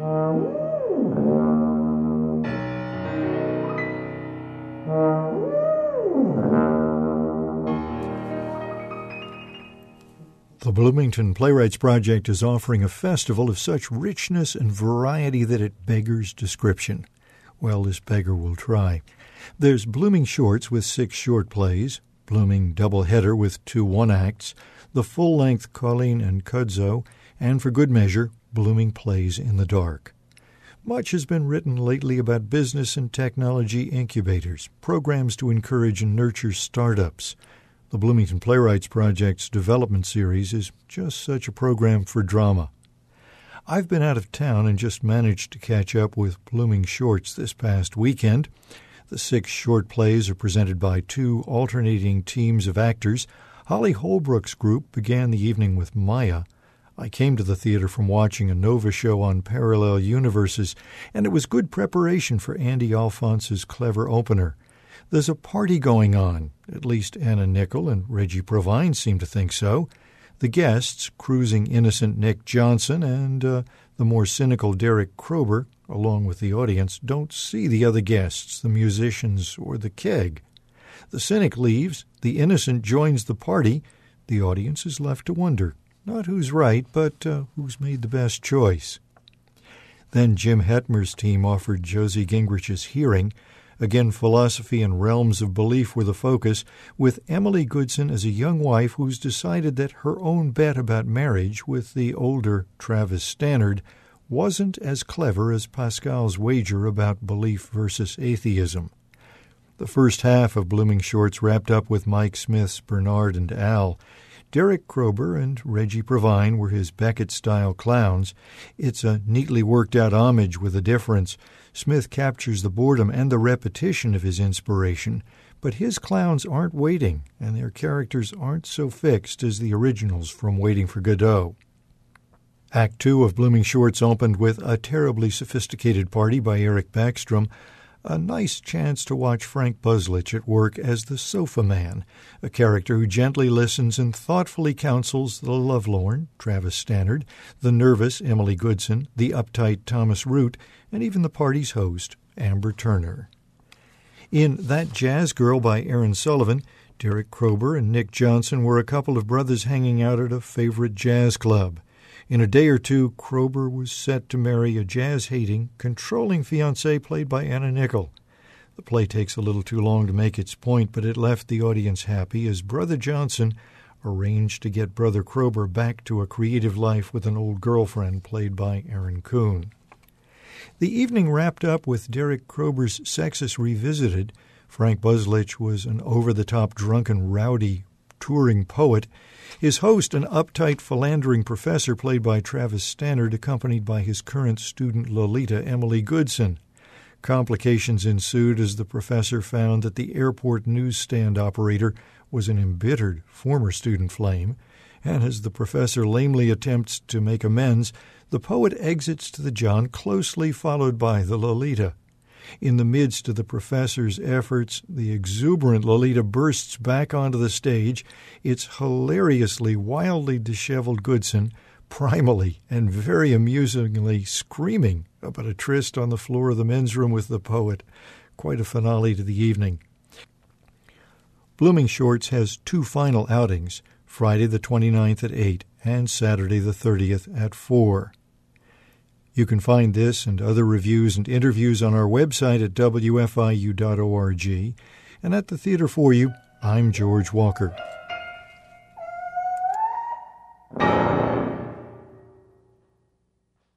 The Bloomington Playwrights Project is offering a festival of such richness and variety that it beggars description. Well, this beggar will try. There's Blooming Shorts with 6 short plays, Blooming Doubleheader with 2 one-acts, the full-length Colleen and Cudzo, and for good measure, Blooming Plays in the Dark. Much has been written lately about business and technology incubators, programs to encourage and nurture startups. The Bloomington Playwrights Project's development series is just such a program for drama. I've been out of town and just managed to catch up with Blooming Shorts this past weekend. The 6 short plays are presented by 2 alternating teams of actors. Holly Holbrook's group began the evening with Maya. I came to the theater from watching a Nova show on Parallel Universes, and it was good preparation for Andy Alphonse's clever opener. There's a party going on, at least Anna Nickel and Reggie Provine seem to think so. The guests, cruising innocent Nick Johnson and the more cynical Derek Krober, along with the audience, don't see the other guests, the musicians, or the keg. The cynic leaves, the innocent joins the party. The audience is left to wonder, not who's right, but who's made the best choice. Then Jim Hetmer's team offered Josie Gingrich's Hearing. Again, philosophy and realms of belief were the focus, with Emily Goodson as a young wife who's decided that her own bet about marriage with the older Travis Stannard wasn't as clever as Pascal's wager about belief versus atheism. The first half of Blooming Shorts wrapped up with Mike Smith's Bernard and Al. Derek Krober and Reggie Provine were his Beckett-style clowns. It's a neatly worked-out homage with a difference. Smith captures the boredom and the repetition of his inspiration, but his clowns aren't waiting, and their characters aren't so fixed as the originals from Waiting for Godot. Act 2 of Blooming Shorts opened with A Terribly Sophisticated Party by Eric Backstrom, a nice chance to watch Frank Buzlich at work as the Sofa Man, a character who gently listens and thoughtfully counsels the lovelorn, Travis Stannard, the nervous Emily Goodson, the uptight Thomas Root, and even the party's host, Amber Turner. In That Jazz Girl by Aaron Sullivan, Derek Krober and Nick Johnson were a couple of brothers hanging out at a favorite jazz club. In a day or two, Krober was set to marry a jazz-hating, controlling fiancée played by Anna Nickel. The play takes a little too long to make its point, but it left the audience happy as Brother Johnson arranged to get Brother Krober back to a creative life with an old girlfriend played by Erin Kuhn. The evening wrapped up with Derek Krober's Sexus Revisited. Frank Buzlich was an over-the-top drunken rowdy touring poet. His host, an uptight, philandering professor played by Travis Stannard, accompanied by his current student Lolita, Emily Goodson. Complications ensued as the professor found that the airport newsstand operator was an embittered former student flame, and as the professor lamely attempts to make amends, the poet exits to the John, closely followed by the Lolita. In the midst of the professor's efforts, the exuberant Lolita bursts back onto the stage, its hilariously, wildly disheveled Goodson, primally and very amusingly screaming about a tryst on the floor of the men's room with the poet. Quite a finale to the evening. Blooming Shorts has 2 final outings, Friday the 29th at 8 and Saturday the 30th at 4. You can find this and other reviews and interviews on our website at wfiu.org. And at the Theater for You, I'm George Walker.